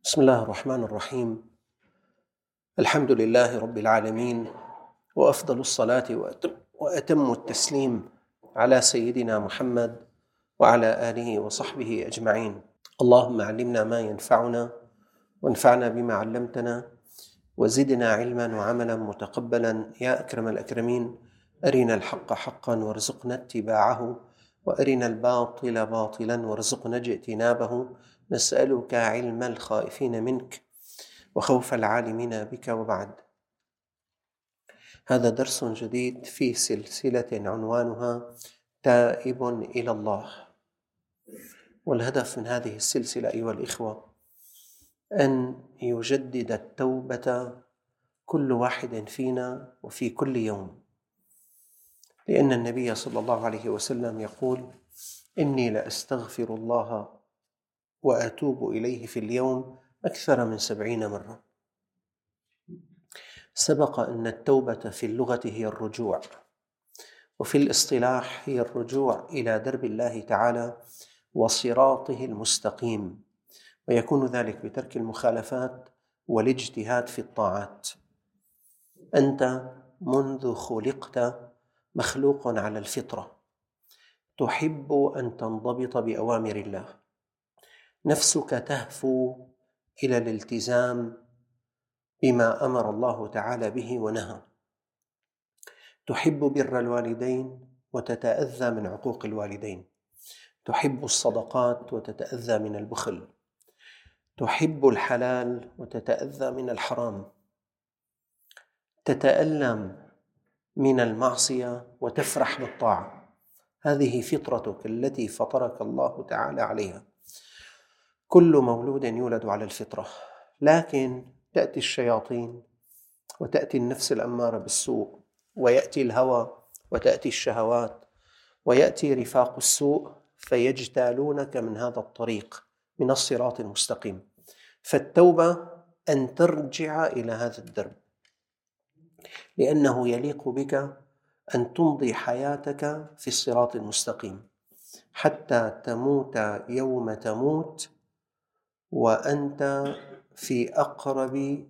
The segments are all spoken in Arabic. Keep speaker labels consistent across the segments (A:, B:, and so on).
A: بسم الله الرحمن الرحيم. الحمد لله رب العالمين، وأفضل الصلاة وأتم التسليم على سيدنا محمد وعلى آله وصحبه أجمعين. اللهم علمنا ما ينفعنا وانفعنا بما علمتنا وزدنا علما وعملا متقبلا يا أكرم الأكرمين. أرنا الحق حقا وارزقنا اتباعه، وأرنا الباطل باطلا وارزقنا اجتنابه. نسألك علم الخائفين منك وخوف العالمين بك، وبعد. هذا درس جديد في سلسلة عنوانها تائب إلى الله. والهدف من هذه السلسلة أيها الإخوة أن يجدد التوبة كل واحد فينا وفي كل يوم، لأن النبي صلى الله عليه وسلم يقول: إني لأستغفر الله وأتوب إليه في اليوم أكثر من 70 مرة. سبق أن التوبة في اللغة هي الرجوع، وفي الاصطلاح هي الرجوع إلى درب الله تعالى وصراطه المستقيم، ويكون ذلك بترك المخالفات والاجتهاد في الطاعات. أنت منذ خلقت مخلوق على الفطرة، تحب أن تنضبط بأوامر الله، نفسك تهفو إلى الالتزام بما أمر الله تعالى به ونهى، تحب بر الوالدين وتتأذى من عقوق الوالدين، تحب الصدقات وتتأذى من البخل، تحب الحلال وتتأذى من الحرام، تتألم من المعصية وتفرح بالطاعة. هذه فطرتك التي فطرك الله تعالى عليها. كل مولود يولد على الفطرة، لكن تأتي الشياطين وتأتي النفس الأمارة بالسوء، ويأتي الهوى وتأتي الشهوات، ويأتي رفاق السوء فيجتالونك من هذا الطريق، من الصراط المستقيم. فالتوبة أن ترجع إلى هذا الدرب، لأنه يليق بك أن تمضي حياتك في الصراط المستقيم حتى تموت يوم تموت وأنت في أقرب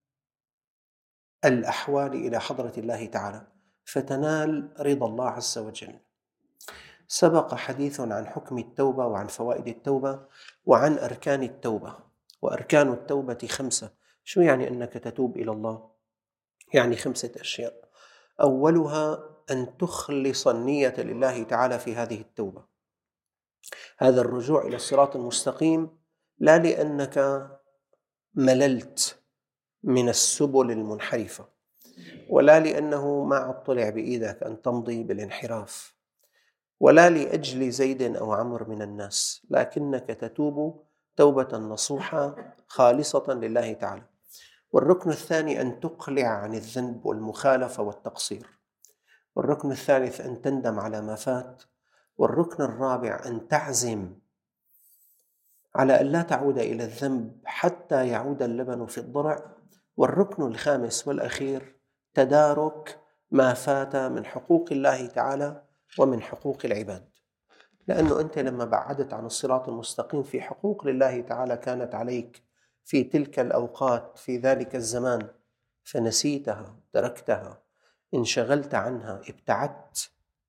A: الأحوال إلى حضرة الله تعالى، فتنال رضا الله عز وجل. سبق حديث عن حكم التوبة وعن فوائد التوبة وعن أركان التوبة. وأركان التوبة 5. شو يعني أنك تتوب إلى الله؟ يعني 5 أشياء. أولها أن تخلص النية لله تعالى في هذه التوبة. هذا الرجوع إلى الصراط المستقيم لا لأنك مللت من السبل المنحرفة، ولا لأنه ما طلع بإيدك أن تمضي بالانحراف، ولا لأجل زيد أو عمر من الناس، لكنك تتوب توبة نصوحة خالصة لله تعالى. والركن الثاني أن تقلع عن الذنب والمخالفة والتقصير. والركن الثالث أن تندم على ما فات. والركن الرابع أن تعزم على أن لا تعود إلى الذنب حتى يعود اللبن في الضرع. والركن الخامس والأخير تدارك ما فات من حقوق الله تعالى ومن حقوق العباد، لأنه أنت لما بعدت عن الصراط المستقيم في حقوق لله تعالى كانت عليك في تلك الأوقات في ذلك الزمان، فنسيتها، تركتها، انشغلت عنها، ابتعدت.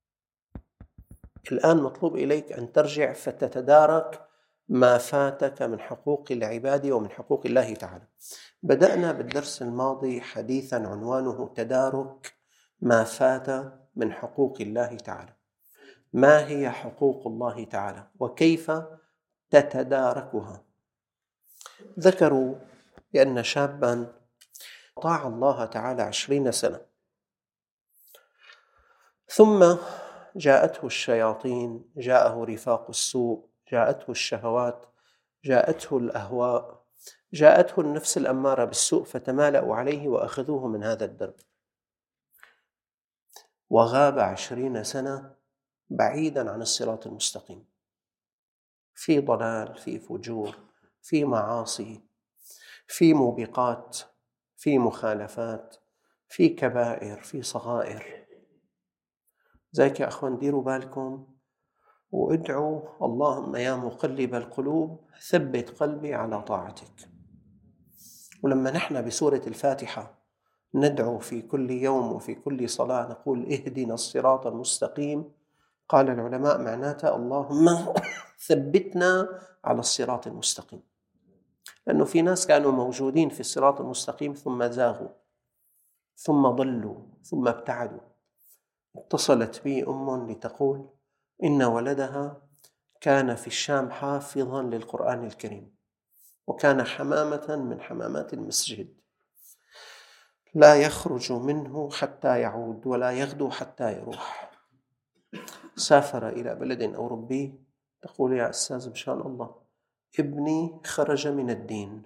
A: الآن مطلوب إليك أن ترجع فتتدارك ما فاتك من حقوق العباد ومن حقوق الله تعالى. بدأنا بالدرس الماضي حديثا عنوانه تدارك ما فات من حقوق الله تعالى. ما هي حقوق الله تعالى وكيف تتداركها؟ ذكروا بأن شابا طاع الله تعالى 20 سنة، ثم جاءته الشياطين، جاءه رفاق السوء، جاءته الشهوات، جاءته الأهواء، جاءته النفس الأمارة بالسوء، فتمالأوا عليه وأخذوه من هذا الدرب، وغاب 20 سنة بعيدا عن الصراط المستقيم، في ضلال، في فجور، في معاصي، في موبقات، في مخالفات، في كبائر، في صغائر. ذاك يا أخوان ديروا بالكم وادعوا: اللهم يا مقلب القلوب ثبت قلبي على طاعتك. ولما نحن بسورة الفاتحة ندعو في كل يوم وفي كل صلاة نقول اهدنا الصراط المستقيم، قال العلماء معناتها اللهم ثبتنا على الصراط المستقيم، لأنه في ناس كانوا موجودين في الصراط المستقيم ثم زاغوا ثم ضلوا ثم ابتعدوا. اتصلت بي أم لتقول إن ولدها كان في الشام حافظا للقرآن الكريم، وكان حمامة من حمامات المسجد، لا يخرج منه حتى يعود ولا يغدو حتى يروح. سافر إلى بلد أوروبي، تقول يا أستاذ مشان الله ابني خرج من الدين.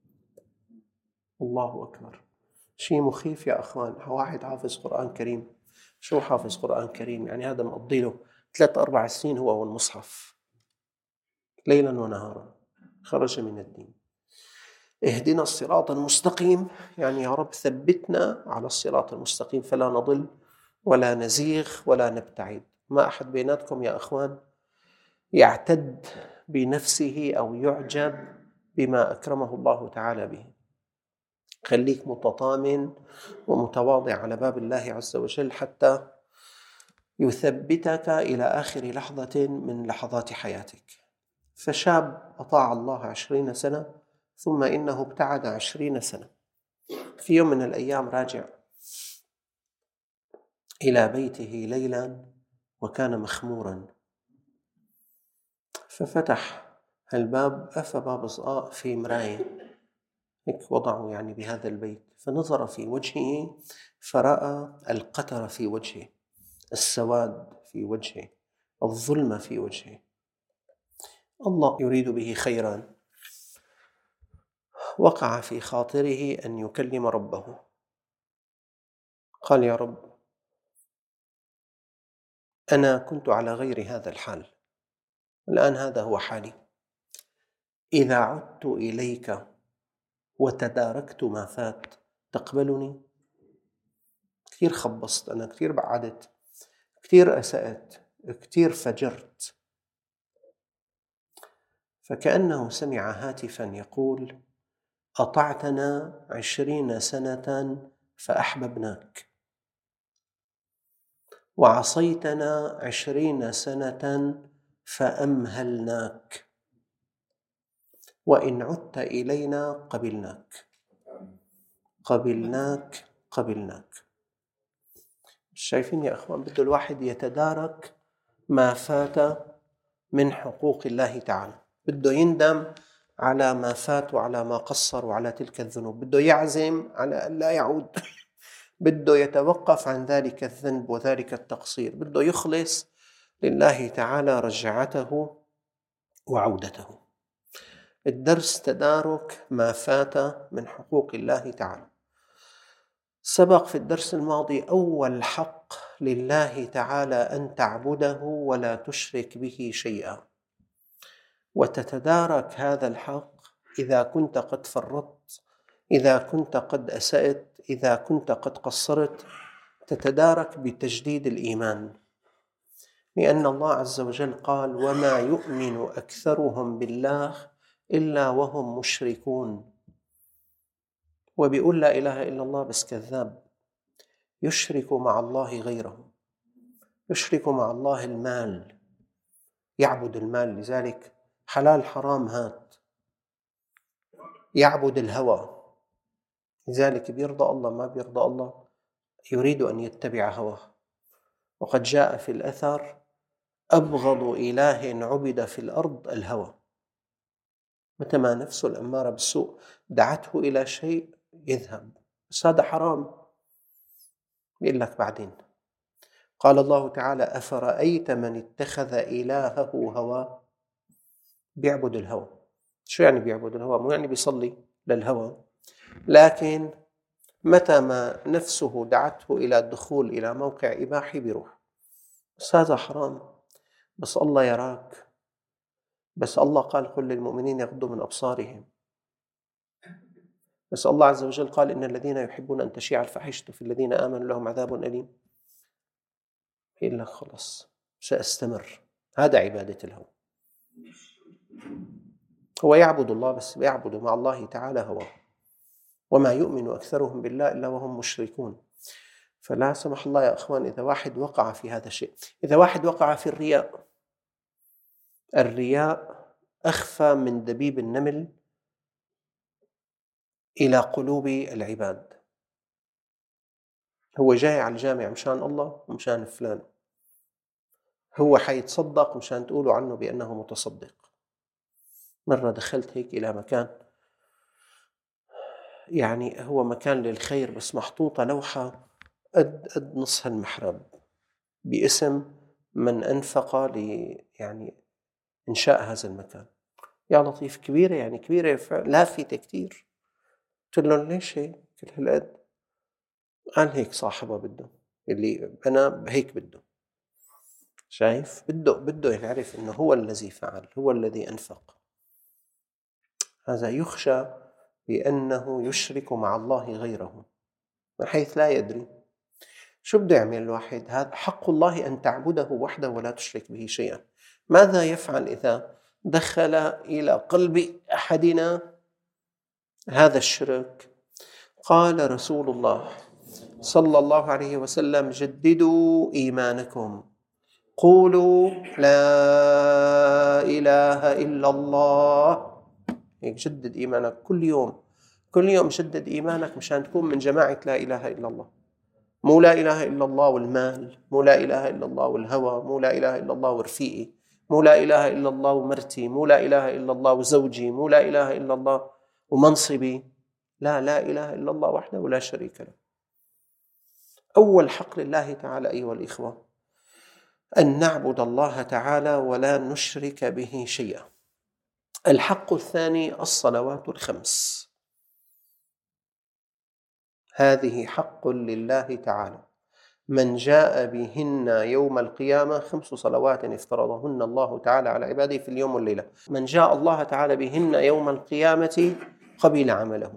A: الله أكبر، شيء مخيف يا أخوان. واحد حافظ قرآن كريم، شو حافظ قرآن كريم؟ يعني هذا مقضي له 3-4 سنين هو والمصحف ليلا ونهارا، خرج من الدين. اهدنا الصراط المستقيم يعني يا رب ثبتنا على الصراط المستقيم فلا نضل ولا نزيغ ولا نبتعد. ما أحد بيناتكم يا أخوان يعتد بنفسه أو يعجب بما أكرمه الله تعالى به. خليك متطامن ومتواضع على باب الله عز وجل حتى يثبتك إلى آخر لحظة من لحظات حياتك. فشاب أطاع الله 20 سنة ثم إنه ابتعد 20 سنة. في يوم من الأيام راجع إلى بيته ليلا وكان مخمورا، ففتح الباب، باب صغار في مراية هيك وضعه يعني بهذا البيت، فنظر في وجهه فرأى القتر في وجهه، السواد في وجهه، الظلم في وجهه. الله يريد به خيرا، وقع في خاطره أن يكلم ربه. قال يا رب أنا كنت على غير هذا الحال، الآن هذا هو حالي. إذا عدت إليك وتداركت ما فات تقبلني؟ كثير خبصت أنا، كثير بعدت، كثير أسأت، كثير فجرت. فكأنه سمع هاتفا يقول أطعتنا 20 سنة فأحببناك، وعصيتنا 20 سنة فأمهلناك، وإن عدت إلينا قبلناك قبلناك قبلناك. شايفين يا أخوان، بده الواحد يتدارك ما فات من حقوق الله تعالى، بده يندم على ما فات وعلى ما قصر وعلى تلك الذنوب، بده يعزم على أن لا يعود بده يتوقف عن ذلك الذنب وذلك التقصير، بده يخلص لله تعالى رجعته وعودته. الدرس تدارك ما فات من حقوق الله تعالى. سبق في الدرس الماضي أول حق لله تعالى أن تعبده ولا تشرك به شيئا، وتتدارك هذا الحق إذا كنت قد فرطت، إذا كنت قد أسأت، إذا كنت قد قصرت، تتدارك بتجديد الإيمان، لأن الله عز وجل قال وما يؤمن أكثرهم بالله إلا وهم مشركون. وبيقول لا إله إلا الله بس كذاب، يشرك مع الله غيره، يشرك مع الله المال، يعبد المال، لذلك حلال حرام هات، يعبد الهوى، لذلك بيرضى الله ما بيرضى الله يريد أن يتبع هواه. وقد جاء في الأثر أبغض إله عبد في الأرض الهوى، متى ما نفسه الأمارة بالسوء دعته إلى شيء يذهب، بس هذا حرام يقول لك بعدين. قال الله تعالى أفرأيت من اتخذ إلهه هواه، بيعبد الهوى. شو يعني بيعبد الهوى؟ مو يعني بيصلي للهوى، لكن متى ما نفسه دعته إلى الدخول إلى موقع إباحي بيروح، بس هذا حرام، بس الله يراك، بس الله قال قل للمؤمنين يغضوا من أبصارهم، بس الله عز وجل قال إن الذين يحبون أن تشيع الفاحشة في الذين آمنوا لهم عذاب أليم. يقول لك خلص سأستمر، هذا عبادة الهوى. هو يعبد الله بس يعبد مع الله تعالى هواه. وما يؤمن أكثرهم بالله إلا وهم مشركون. فلا سمح الله يا أخوان إذا واحد وقع في هذا الشيء، إذا واحد وقع في الرياء، الرياء أخفى من دبيب النمل إلى قلوب العباد. هو جاي على الجامع مشان الله ومشان فلان، هو حيتصدق مشان تقولوا عنه بأنه متصدق. مرة دخلت هيك إلى مكان، يعني هو مكان للخير، بس محطوطة لوحة قد نصف المحراب باسم من أنفق يعني إنشاء هذا المكان. يا لطيف، كبيرة، يعني كبيرة لافتة كتير. قلت لهم ليش هيك كل هالقد؟ قال هيك صاحبها بده، اللي أنا هيك بده. شايف؟ بده يعرف إنه هو الذي فعل، هو الذي أنفق. هذا يخشى بأنه يشرك مع الله غيره من حيث لا يدري. شو بده يعمل الواحد؟ هذا حق الله أن تعبده وحده ولا تشرك به شيئا. ماذا يفعل إذا دخل إلى قلب أحدنا هذا الشرك؟ قال رسول الله صلى الله عليه وسلم: جددوا إيمانكم، قولوا لا إله إلا الله. جدد إيمانك كل يوم، كل يوم جدد إيمانك مشان تكون من جماعة لا إله إلا الله. مو لا إله إلا الله والمال، مو لا إله إلا الله والهوى، مو لا إله إلا الله ورفيقي، مو لا إله إلا الله ومرتي، مو لا إله إلا الله وزوجي، مو لا إله إلا الله ومنصبي. لا إله إلا الله وحده ولا شريك له. أول حق لله تعالى أيها الإخوة أن نعبد الله تعالى ولا نشرك به شيئا. الحق الثاني الصلوات الخمس، هذه حق لله تعالى. من جاء بهن يوم القيامة 5 صلوات افترضهن الله تعالى على عباده في اليوم والليلة، من جاء الله تعالى بهن يوم القيامة قبل عمله،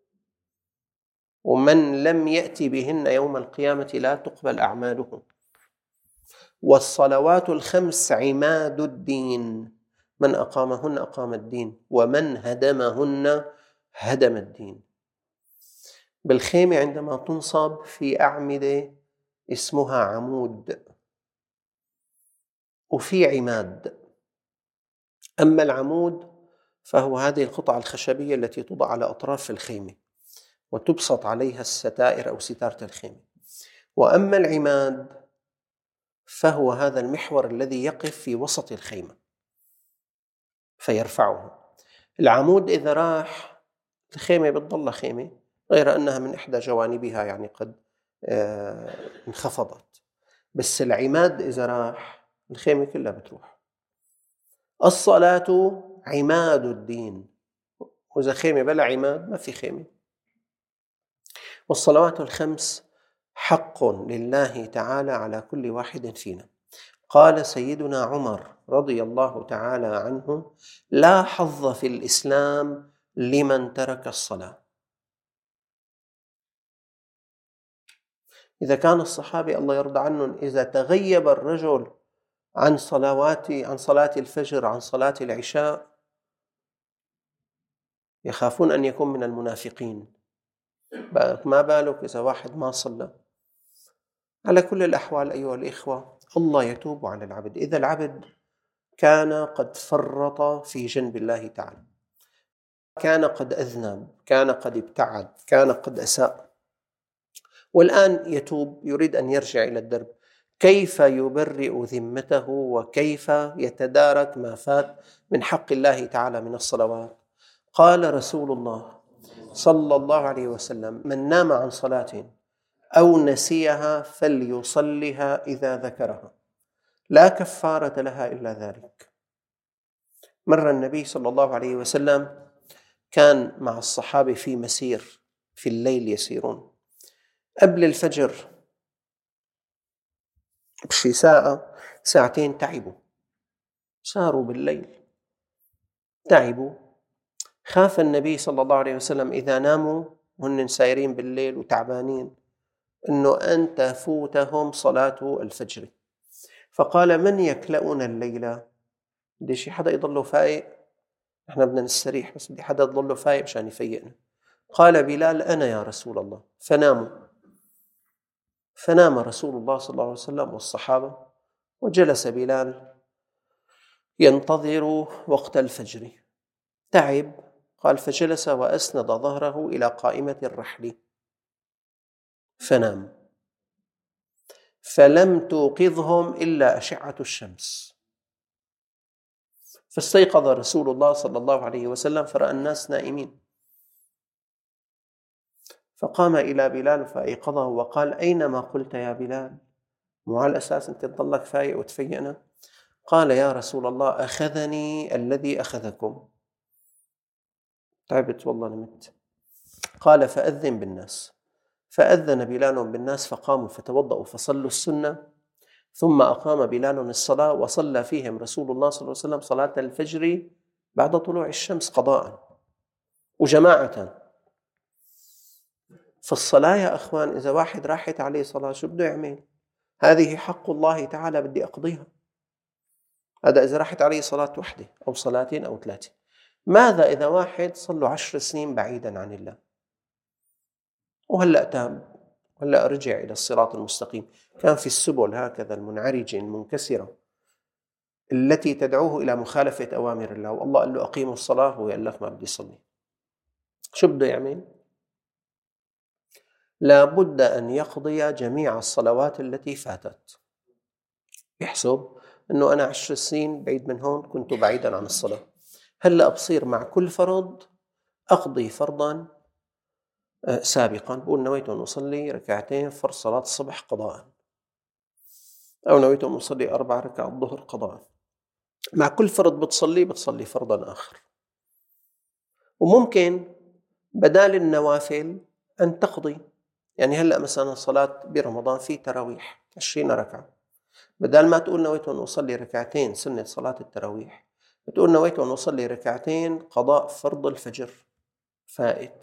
A: ومن لم يأتي بهن يوم القيامة لا تقبل أعماله. والصلوات الخمس عماد الدين، من أقامهن أقام الدين، ومن هدمهن هدم الدين. بالخيمة عندما تنصب في أعمدة اسمها عمود وفي عماد. أما العمود فهو هذه القطعة الخشبية التي توضع على أطراف الخيمة وتبسط عليها الستائر أو ستارة الخيمة. وأما العماد فهو هذا المحور الذي يقف في وسط الخيمة فيرفعه. العمود إذا راح الخيمة بتضل خيمة، غير أنها من إحدى جوانبها يعني قد انخفضت، بس العماد إذا راح الخيمة كلها بتروح. الصلاة عماد الدين، وإذا خيمة بلا عماد ما في خيمة. والصلوات الخمس حق لله تعالى على كل واحد فينا. قال سيدنا عمر رضي الله تعالى عنه: لا حظ في الإسلام لمن ترك الصلاة. إذا كان الصحابة الله يرضى عنهم إذا تغيب الرجل عن صلاة الفجر، عن صلاة العشاء، يخافون أن يكون من المنافقين، ما بالك إذا واحد ما صلى. على كل الأحوال أيها الإخوة، الله يتوب على العبد. إذا العبد كان قد فرط في جنب الله تعالى، كان قد أذنب، كان قد ابتعد، كان قد أساء، والآن يتوب، يريد أن يرجع إلى الدرب، كيف يبرئ ذمته وكيف يتدارك ما فات من حق الله تعالى من الصلوات؟ قال رسول الله صلى الله عليه وسلم: من نام عن صلاة أو نسيها فليصلها إذا ذكرها، لا كفارة لها إلا ذلك. مر النبي صلى الله عليه وسلم كان مع الصحابة في مسير في الليل يسيرون، قبل الفجر بشي ساعة ساعتين تعبوا، ساروا بالليل تعبوا. خاف النبي صلى الله عليه وسلم إذا ناموا وهن سايرين بالليل وتعبانين أنه أن تفوتهم صلاة الفجر، فقال: من يكلأنا الليلة؟ بدي شي حدا يضله فايق، احنا بدنا نستريح، بس بدي حدا يضله فايق مشان يفيقنا. قال بلال: أنا يا رسول الله. فناموا. فنام رسول الله صلى الله عليه وسلم والصحابة، وجلس بلال ينتظر وقت الفجر. تعب، قال: فجلس وأسند ظهره إلى قائمة الرحل فنام، فلم توقظهم إلا أشعة الشمس. فاستيقظ رسول الله صلى الله عليه وسلم فرأى الناس نائمين، فقام إلى بلال فأيقظه وقال: أين ما قلت يا بلال؟ مو على أساس أنت تضلك فايق وتفيقنا؟ قال: يا رسول الله، أخذني الذي أخذكم، تعبت والله نمت. قال: فأذن بالناس. فأذن بلال بالناس فقاموا فتوضأوا فصلوا السنة، ثم أقام بلال الصلاة وصلى فيهم رسول الله صلى الله عليه وسلم صلاة الفجر بعد طلوع الشمس قضاء وجماعة. فالصلاة يا أخوان إذا واحد راحت عليه صلاة شو بده يعمل؟ هذه حق الله تعالى بدي أقضيها. هذا إذا راحت عليه صلاة وحدة أو صلاتين أو ثلاثة. ماذا إذا واحد صلوا 10 سنين بعيدا عن الله وهلأ تاب وهلأ رجع إلى الصراط المستقيم؟ كان في السبل هكذا المنعرجة المنكسرة التي تدعوه إلى مخالفة أوامر الله، والله قال له أقيموا الصلاة وهو قال لك ما بدي صلي، شو بده يعمل؟ لا بد أن يقضي جميع الصلوات التي فاتت. يحسب أنه أنا 10 سنين بعيد من هون كنت بعيدا عن الصلاة، هلأ بصير مع كل فرض أقضي فرضا سابقا، بقول نويت أن أصلي ركعتين فرض صلاة الصبح قضاء، أو نويت أن أصلي 4 ركعات الظهر قضاء. مع كل فرض بتصلي فرضا آخر. وممكن بدال النوافل أن تقضي، يعني هلأ مثلا صلاة برمضان في تراويح 20 ركعة، بدال ما تقول نويت أن أصلي ركعتين سنة صلاة التراويح، بتقول نويت أن أصلي ركعتين قضاء فرض الفجر فائت.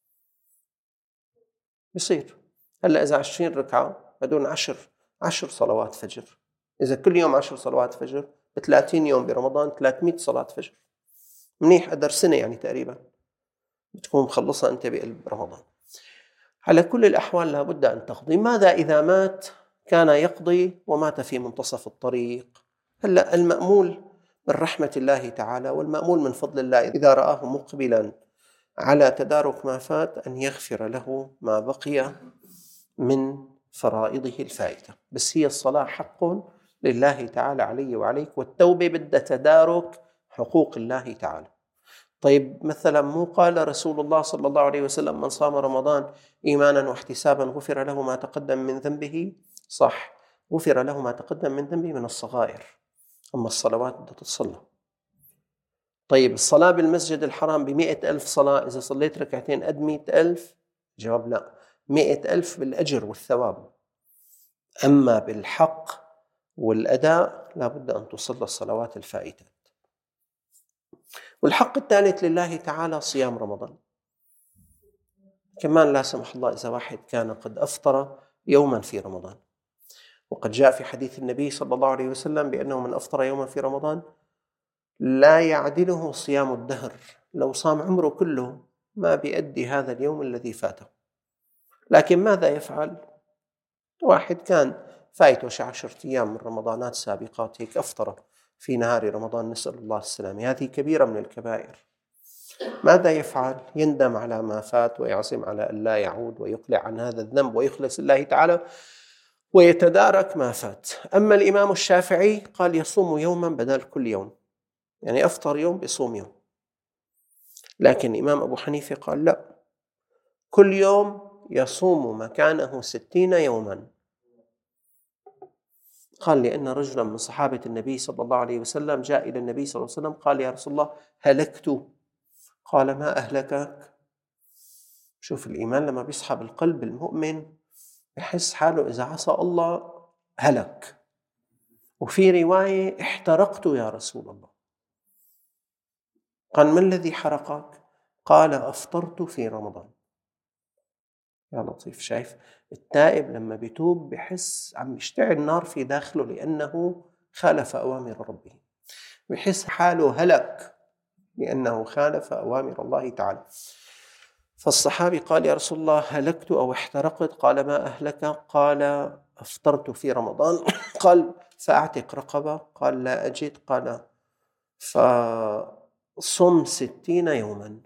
A: بصير هلأ إذا 20 ركعة بدون 10 صلوات فجر، إذا كل يوم 10 صلوات فجر ب30 يوم برمضان 300 صلاة فجر، منيح، قدر سنة يعني تقريبا بتكون مخلصها أنت بقلب رمضان. على كل الأحوال لابد أن تقضي. ماذا إذا مات كان يقضي ومات في منتصف الطريق؟ هلأ المأمول من رحمة الله تعالى والمأمول من فضل الله إذا رآه مقبلا على تدارك ما فات أن يغفر له ما بقي من فرائضه الفائتة. بس هي الصلاة حق لله تعالى علي وعليك، والتوبة بدها تدارك حقوق الله تعالى. طيب مثلا مو قال رسول الله صلى الله عليه وسلم: من صام رمضان إيمانا واحتسابا غفر له ما تقدم من ذنبه؟ صح، غفر له ما تقدم من ذنبه من الصغائر، أما الصلوات بدها تتصلى. طيب الصلاة بالمسجد الحرام ب100,000 صلاة، إذا صليت ركعتين قد 100,000؟ جواب لا، 100,000 بالأجر والثواب، أما بالحق والأداء لابد أن تصلى الصلوات الفائتة. والحق الثالث لله تعالى صيام رمضان. كمان لا سمح الله إذا واحد كان قد أفطر يوما في رمضان، وقد جاء في حديث النبي صلى الله عليه وسلم بأنه من أفطر يوما في رمضان لا يعدله صيام الدهر، لو صام عمره كله ما بيأدي هذا اليوم الذي فاته. لكن ماذا يفعل؟ واحد كان فايته 10 أيام من رمضانات سابقات هيك أفطر في نهار رمضان، نسأل الله السلامة، هذه كبيرة من الكبائر. ماذا يفعل؟ يندم على ما فات ويعزم على أن لا يعود ويقلع عن هذا الذنب ويخلص الله تعالى ويتدارك ما فات. أما الإمام الشافعي قال يصوم يوما بدل كل يوم، يعني أفطر يوم بيصوم يوم. لكن الإمام أبو حنيفة قال لا، كل يوم يصوم مكانه 60 يوما. قال لأن رجلا من صحابة النبي صلى الله عليه وسلم جاء إلى النبي صلى الله عليه وسلم قال: يا رسول الله هلكت. قال: ما أهلكك؟ شوف الإيمان لما بيصحب القلب المؤمن يحس حاله إذا عصى الله هلك. وفي رواية: احترقت يا رسول الله. قال: ما الذي حرقك؟ قال: أفطرت في رمضان. يا لطيف، شايف التائب لما بيتوب بحس عم يشتعل نار في داخله لأنه خالف أوامر ربه، بحس حاله هلك لأنه خالف أوامر الله تعالى. فالصحابي قال: يا رسول الله، هلكت أو احترقت. قال: ما أهلك؟ قال: أفطرت في رمضان. قال: فأعتق رقبة. قال: لا أجد. قال: فصم 60 يوما.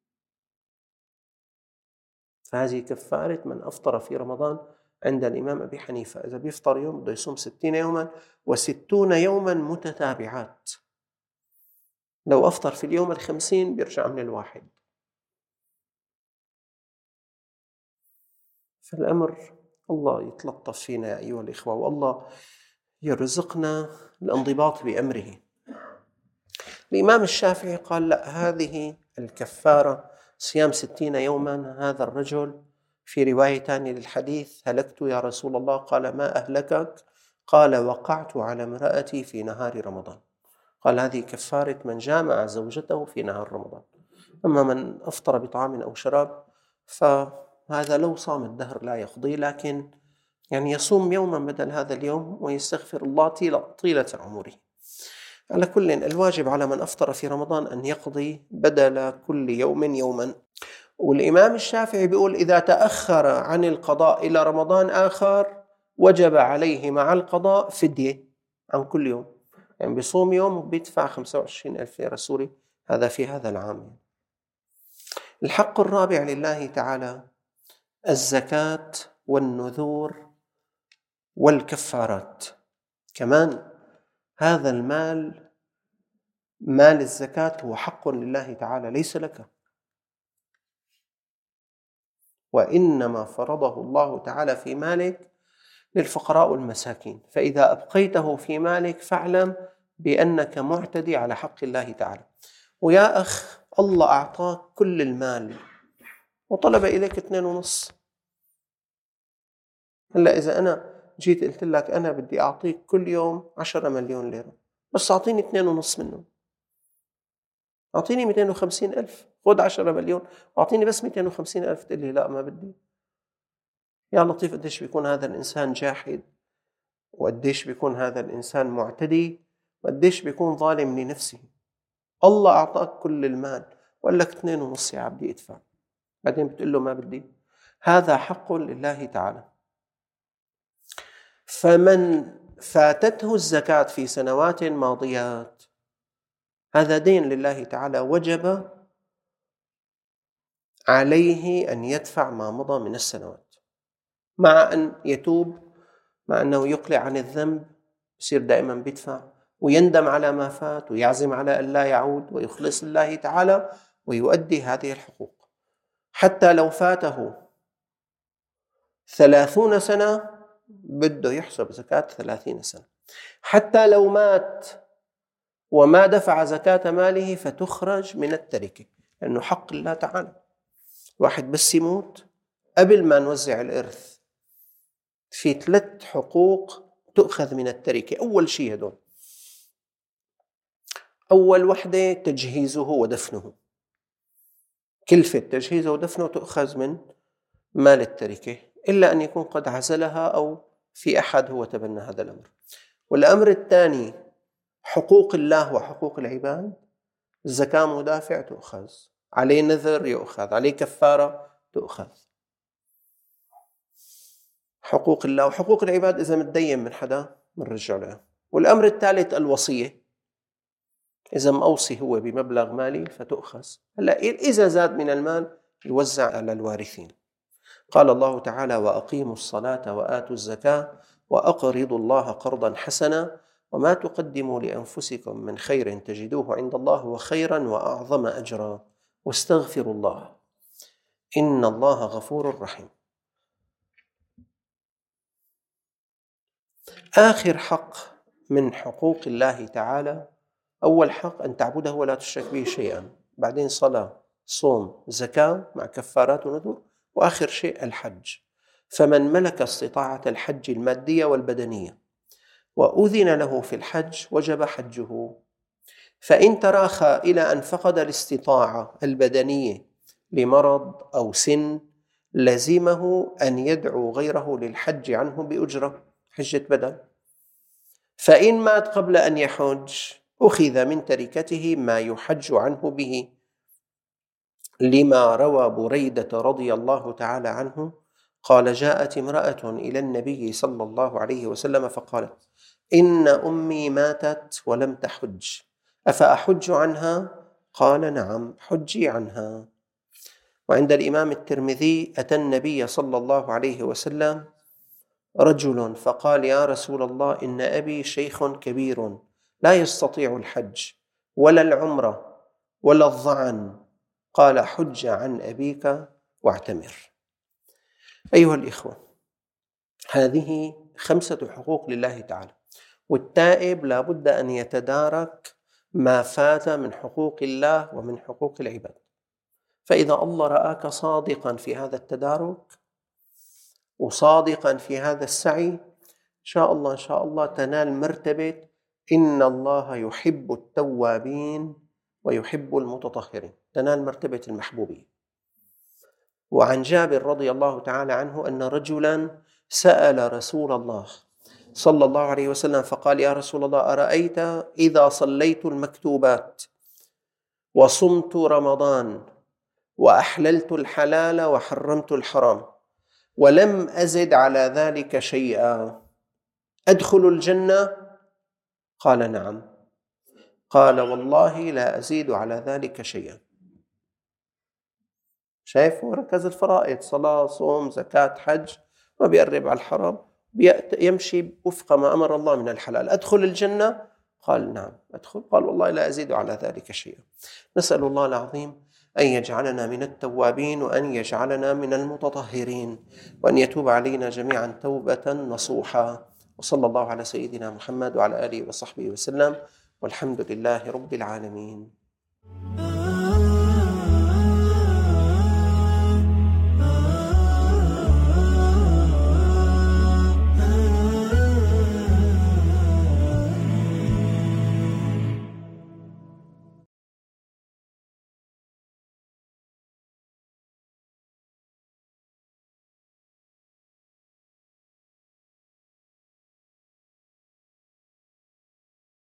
A: فهذه كفارة من أفطر في رمضان عند الإمام أبي حنيفة. إذا بيفطر يوم بده يصوم 60 يوما، و60 يوما متتابعات. لو أفطر في اليوم 50 بيرجع من الواحد. فالأمر الله يتلطف فينا يا أيها الإخوة، والله يرزقنا الانضباط بأمره. الإمام الشافعي قال: لا، هذه الكفارة صيام 60 يوما. هذا الرجل في روايتان للحديث: هلكت يا رسول الله. قال: ما أهلكك؟ قال: وقعت على امرأتي في نهار رمضان. قال: هذه كفارة من جامع زوجته في نهار رمضان. أما من أفطر بطعام أو شراب فهذا لو صام الدهر لا يقضي، لكن يعني يصوم يوما بدل هذا اليوم ويستغفر الله طيلة عمره. على كل، الواجب على من أفطر في رمضان أن يقضي بدل كل يوم يوما. والإمام الشافعي بيقول: إذا تأخر عن القضاء إلى رمضان آخر وجب عليه مع القضاء فدية عن كل يوم. يعني بيصوم يوم وبيدفع 25,000 ليرة سوري. هذا في هذا العام. الحق الرابع لله تعالى الزكاة والنذور والكفارات. كمان هذا المال، مال الزكاة، هو حق لله تعالى ليس لك، وإنما فرضه الله تعالى في مالك للفقراء والمساكين. فإذا أبقيته في مالك فاعلم بأنك معتدي على حق الله تعالى. ويا أخ، الله أعطاك كل المال وطلب إليك 2.5. هلأ إذا أنا جيت قلت لك أنا بدي أعطيك كل يوم 10 مليون ليرة، بس أعطيني 2.5 منهم. أعطيني 250,000، خذ 10 مليون وأعطيني بس 250,000. تقول لي لا ما بدي. يا لطيف، قديش بيكون هذا الإنسان جاحد، وقديش بيكون هذا الإنسان معتدي، وقديش بيكون ظالم لنفسه. الله أعطاك كل المال وقال لك 2.5 يا عبدي ادفع، بعدين بتقول له ما بدي. هذا حق لله تعالى. فمن فاتته الزكاة في سنوات ماضيات هذا دين لله تعالى، وجب عليه أن يدفع ما مضى من السنوات، مع أن يتوب، مع أنه يقلع عن الذنب، يصير دائما بيدفع ويندم على ما فات ويعزم على أن لا يعود ويخلص لله تعالى ويؤدي هذه الحقوق. حتى لو فاته 30 سنة بده يحسب زكاة 30 سنة. حتى لو مات وما دفع زكاة ماله فتخرج من التركة، لأنه حق الله تعالى. واحد بس يموت قبل ما نوزع الإرث في 3 حقوق تؤخذ من التركة. أول شيء هدول، أول وحدة تجهيزه ودفنه. كلفة تجهيزه ودفنه تؤخذ من مال التركة، إلا أن يكون قد عزلها أو في أحد هو تبنى هذا الأمر. والأمر الثاني حقوق الله وحقوق العباد. الزكاة مدافع تؤخذ، عليه نذر يؤخذ، عليه كفارة تؤخذ. حقوق الله وحقوق العباد إذا متدين من حدا بنرجع له. والأمر الثالث الوصية، إذا مأوصي هو بمبلغ مالي فتؤخذ. هلا إذا زاد من المال يوزع على الوارثين. قال الله تعالى: وأقيموا الصلاة وآتوا الزكاة وأقرضوا الله قرضا حسنا وما تقدموا لأنفسكم من خير تجدوه عند الله هو خيرا وأعظم أجرا واستغفروا الله إن الله غفور رحيم. آخر حق من حقوق الله تعالى، أول حق أن تعبده ولا تشرك به شيئا، بعدين صلاة، صوم، زكاة مع كفارات ونذور، وآخر شيء الحج. فمن ملك استطاعة الحج المادية والبدنية وأذن له في الحج وجب حجه. فإن تراخى إلى أن فقد الاستطاعة البدنية لمرض أو سن لزمه أن يدعو غيره للحج عنه بأجرة، حجة بدل. فإن مات قبل أن يحج أخذ من تركته ما يحج عنه به. لما روى بريدة رضي الله تعالى عنه قال: جاءت امرأة إلى النبي صلى الله عليه وسلم فقالت: إن أمي ماتت ولم تحج، أفأحج عنها؟ قال: نعم، حجي عنها. وعند الإمام الترمذي: أتى النبي صلى الله عليه وسلم رجل فقال: يا رسول الله، إن أبي شيخ كبير لا يستطيع الحج ولا العمرة ولا الظعن. قال: حج عن أبيك واعتمر. أيها الإخوة، هذه 5 حقوق لله تعالى، والتائب لا بد أن يتدارك ما فات من حقوق الله ومن حقوق العباد. فإذا الله رآك صادقا في هذا التدارك وصادقا في هذا السعي، إن شاء الله تنال مرتبة إن الله يحب التوابين ويحب المتطهرين، تنال مرتبة المحبوبية. وعن جابر رضي الله تعالى عنه أن رجلا سأل رسول الله صلى الله عليه وسلم فقال: يا رسول الله، أرأيت إذا صليت المكتوبات وصمت رمضان وأحللت الحلال وحرمت الحرام ولم أزد على ذلك شيئا، أدخل الجنة؟ قال: نعم. قال: والله لا أزيد على ذلك شيئا. شايف؟ وركز الفرائض: صلاة، صوم، زكاة، حج، ما بيقرب على الحرام، يمشي وفق ما أمر الله من الحلال. أدخل الجنة؟ قال: نعم أدخل. قال: والله لا أزيد على ذلك شيئا. نسأل الله العظيم أن يجعلنا من التوابين، وأن يجعلنا من المتطهرين، وأن يتوب علينا جميعا توبة نصوحا. وصلى الله على سيدنا محمد وعلى آله وصحبه وسلم، والحمد لله رب العالمين.